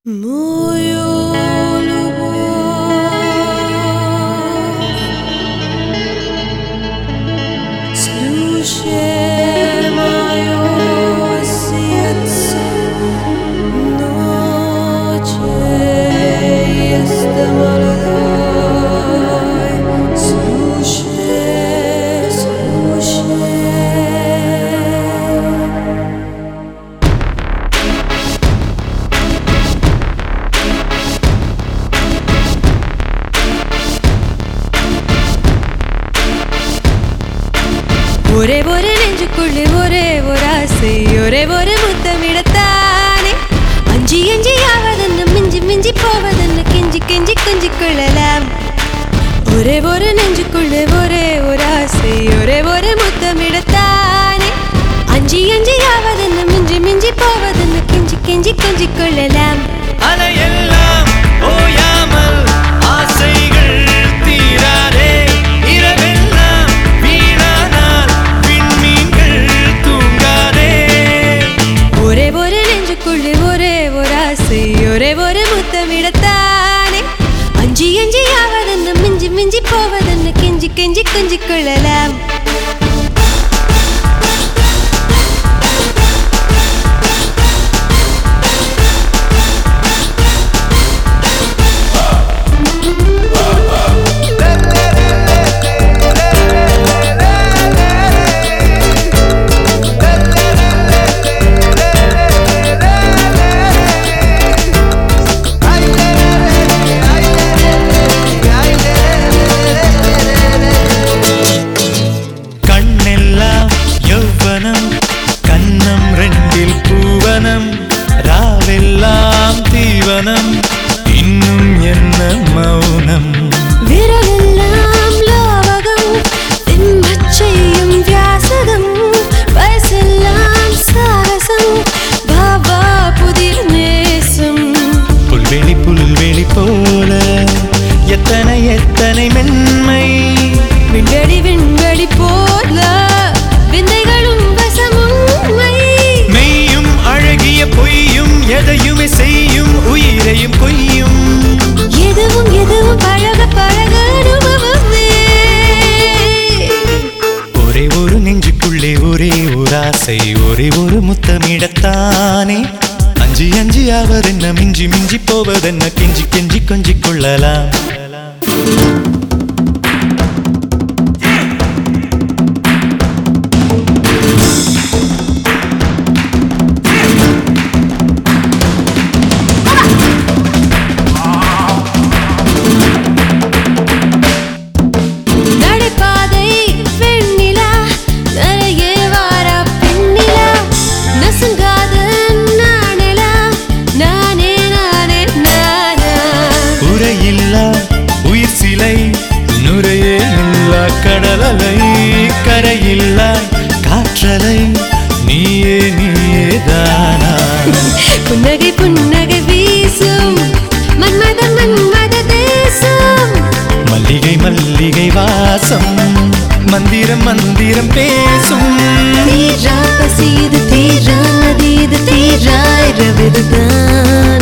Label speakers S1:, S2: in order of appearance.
S1: ஒரே ஒரு நெஞ்சுக்குள்ளே ஒரே ஒரு ஆசை ஒரே ஒரு முத்தமிடத்தானே அஞ்சி அஞ்சி ஆவதென்ன மிஞ்சி மிஞ்சி போவதென்ன கெஞ்சி கெஞ்சி கொஞ்சி கொள்ளலாம் ஒரே ஒரு நெஞ்சுக்குள்ளே ஒரே ஒரு ஆசை ஒரே ஒரு முத்தமிடத்தானே அஞ்சி அஞ்சி ஆவதென்ன மிஞ்சி மிஞ்சி போவதென்ன கெஞ்சி கெஞ்சி கொஞ்சி கொள்ளலாம்
S2: அலையெல்லாம் ஓயாமல் ஆசைகள் தீராதே இரவெல்லாம் வீணானால் விண்மீன்கள் தூங்காதே
S1: ஒரே ஒரு நெஞ்சுக்குள்ளே ஒரே ஒரு ஆசை ஒரே ஒரு முத்தமிடத்தானே அஞ்சி அஞ்சி ஆவதென்ன மிஞ்சி மிஞ்சி போவதென்ன கெஞ்சி கெஞ்சி கொஞ்சி கொள்ளலாம்
S2: ராவெல்லாம் தீவனம் இன்னும் என்ன மௌனம்
S1: விரலெல்லாம் லாவகம் திம்மச்சையும் வியாசகம் வயசெல்லாம் சாகசம் பாபா புதிய நேசம்
S2: புல்வெளி போல எத்தனை எத்தனை மென்மை
S1: விண்வெளி போல விந்தைகளும் வசமுண்மை
S2: மெய்யும் அழகிய பொய்யும் எதையுமே செய்யும் உயிரையும் கொய்யும்
S1: எதுவும் எதுவும் பழக பழக அனுபவமே
S2: ஒரே ஒரு நெஞ்சுக்குள்ளே ஒரே ஒரு ஆசை ஒரே ஒரு முத்தமிடத்தானே அஞ்சி அஞ்சி ஆவதென்ன மிஞ்சி மிஞ்சி போவதென்ன கெஞ்சி கெஞ்சி கொஞ்சி கொள்ளலாம் உயிர் சிலை நுரையே இல்லா கடலலை கரையில்லா காற்றலை நீயே நீயே தானா
S1: புன்னகை புன்னகை வீசும் மன்மத மன்மத தேசம்
S2: மல்லிகை மல்லிகை வாசம் மந்திரம் மந்திரம் பேசும்
S1: தீரா பசிது தீரா நதிது தீரா இரவிதுதான்